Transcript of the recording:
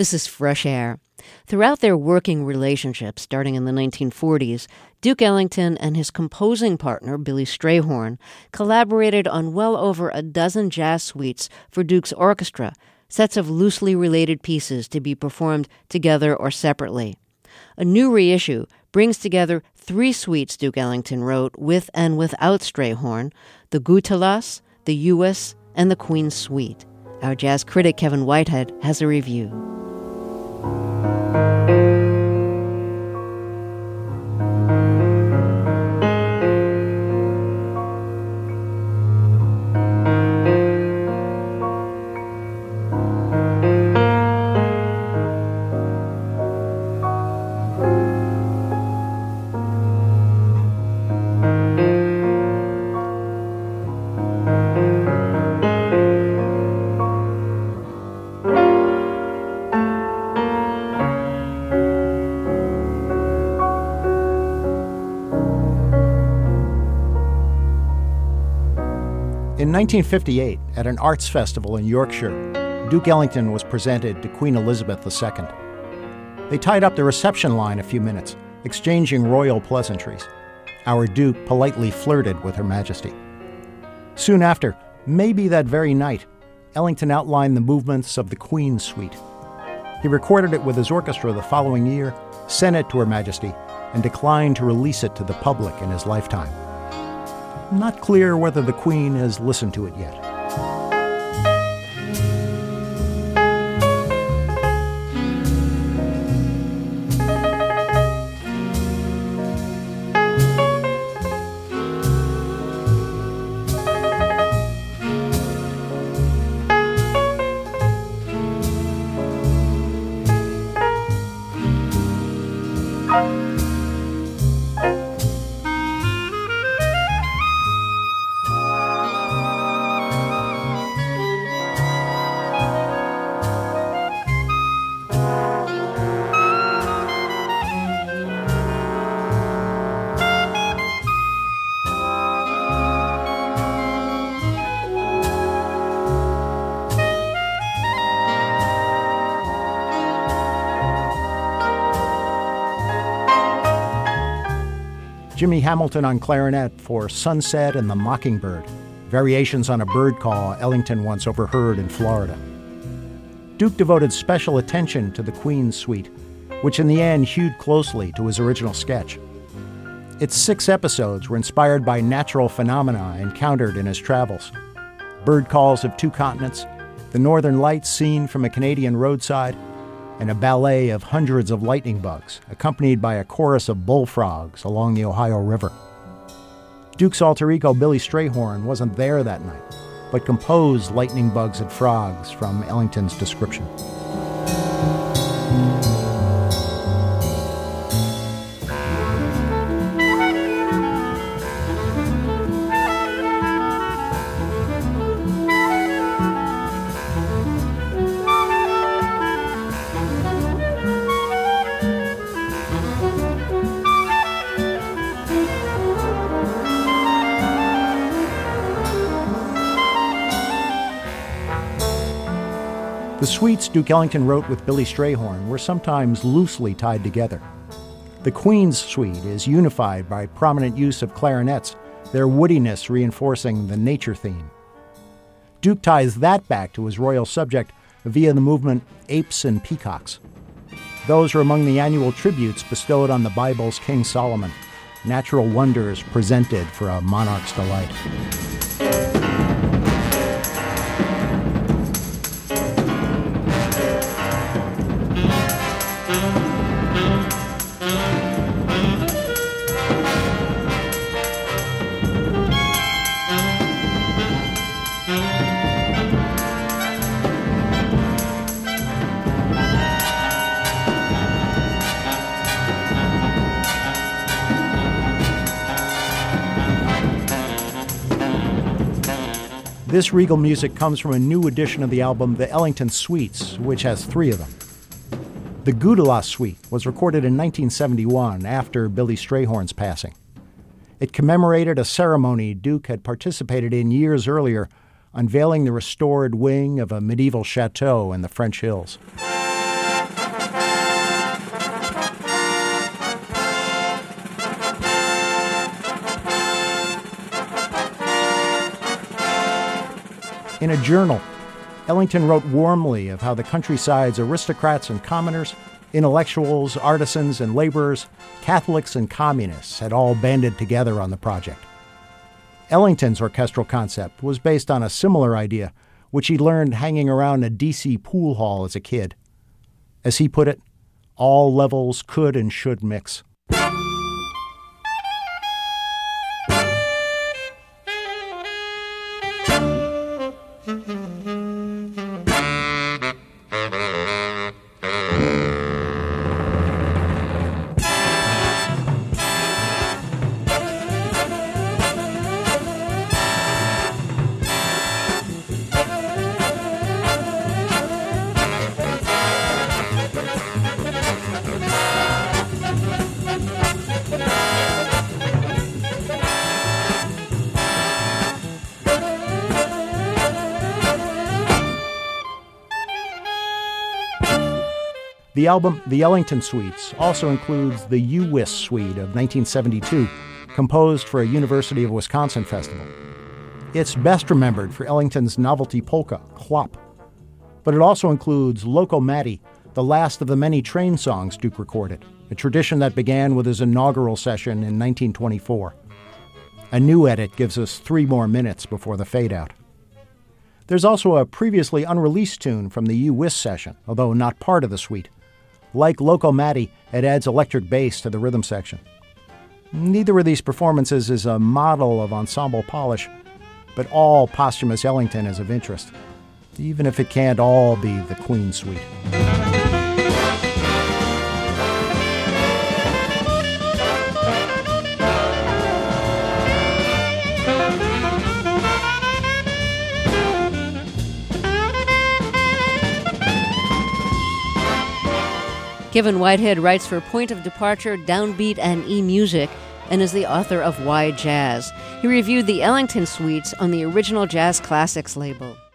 This is Fresh Air. Throughout their working relationship, starting in the 1940s, Duke Ellington and his composing partner, Billy Strayhorn, collaborated on well over a dozen jazz suites for Duke's orchestra, sets of loosely related pieces to be performed together or separately. A new reissue brings together 3 suites Duke Ellington wrote with and without Strayhorn, the Gutelas, the Uis, and the Queen's Suite. Our jazz critic Kevin Whitehead has a review. In 1958, at an arts festival in Yorkshire, Duke Ellington was presented to Queen Elizabeth II. They tied up the reception line a few minutes, exchanging royal pleasantries. Our Duke politely flirted with Her Majesty. Soon after, maybe that very night, Ellington outlined the movements of the Queen's Suite. He recorded it with his orchestra the following year, sent it to Her Majesty, and declined to release it to the public in his lifetime. Not clear whether the Queen has listened to it yet. Jimmy Hamilton on clarinet for Sunset and the Mockingbird, variations on a bird call Ellington once overheard in Florida. Duke devoted special attention to the Queen's Suite, which in the end hewed closely to his original sketch. Its 6 episodes were inspired by natural phenomena encountered in his travels. Bird calls of 2 continents, the northern lights seen from a Canadian roadside, and a ballet of hundreds of lightning bugs, accompanied by a chorus of bullfrogs along the Ohio River. Duke's alter ego Billy Strayhorn wasn't there that night, but composed lightning bugs and frogs from Ellington's description. The suites Duke Ellington wrote with Billy Strayhorn were sometimes loosely tied together. The Queen's Suite is unified by prominent use of clarinets, their woodiness reinforcing the nature theme. Duke ties that back to his royal subject via the movement Apes and Peacocks. Those are among the annual tributes bestowed on the Bible's King Solomon, natural wonders presented for a monarch's delight. This regal music comes from a new edition of the album, The Ellington Suites, which has 3 of them. The Gutelas Suite was recorded in 1971 after Billy Strayhorn's passing. It commemorated a ceremony Duke had participated in years earlier, unveiling the restored wing of a medieval chateau in the French hills. In a journal, Ellington wrote warmly of how the countryside's aristocrats and commoners, intellectuals, artisans and laborers, Catholics and communists had all banded together on the project. Ellington's orchestral concept was based on a similar idea, which he learned hanging around a D.C. pool hall as a kid. As he put it, all levels could and should mix. The album, The Ellington Suites, also includes the U-Wis Suite of 1972, composed for a University of Wisconsin festival. It's best remembered for Ellington's novelty polka, Clop. But it also includes Loco Matty, the last of the many train songs Duke recorded, a tradition that began with his inaugural session in 1924. A new edit gives us 3 more minutes before the fade-out. There's also a previously unreleased tune from the U-Wis session, although not part of the suite. Like Loco Matty, it adds electric bass to the rhythm section. Neither of these performances is a model of ensemble polish, but all posthumous Ellington is of interest, even if it can't all be the Queen Suite. Kevin Whitehead writes for Point of Departure, Downbeat, and eMusic, and is the author of Why Jazz. He reviewed the Ellington Suites on the Original Jazz Classics label.